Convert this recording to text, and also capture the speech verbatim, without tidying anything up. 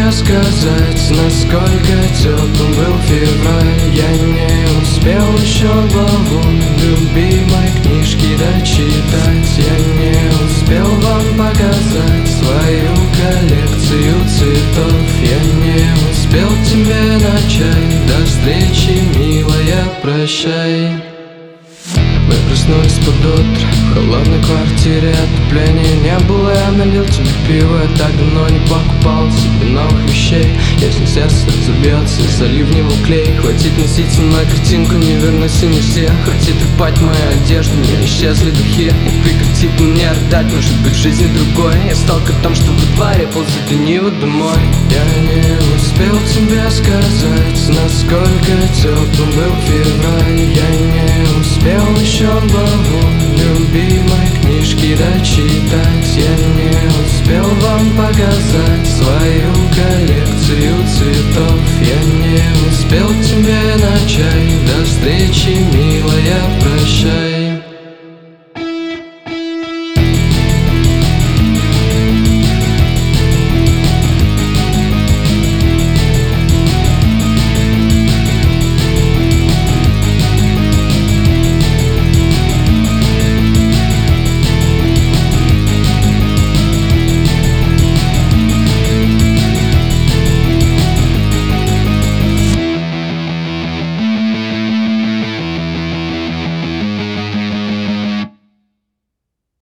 тебе сказать, насколько теплым был февраль. Я не успел еще главу любимой книжки дочитать. Я не успел вам показать свою коллекцию цветов. Я не успел тебе начать. До встречи, милая, прощай. Мы проснулись под утро в холодной квартире, отопления не было. Я налил тебе пиво, я так давно не покупал себе новых вещей. Если сердце разобьется и залив в него клей, хватит носить со мной картинку, не вернусь и не все. Хватит рвать мою одежду, не исчезли духи. И прекратит мне рыдать, может быть в жизни другой. Я стал котом, что во дворе ползет лениво домой. Я не успел тебе сказать, насколько теплым был февраль. Я не успел еще главу любимой книжки дочитать. Я не успел вам показать свою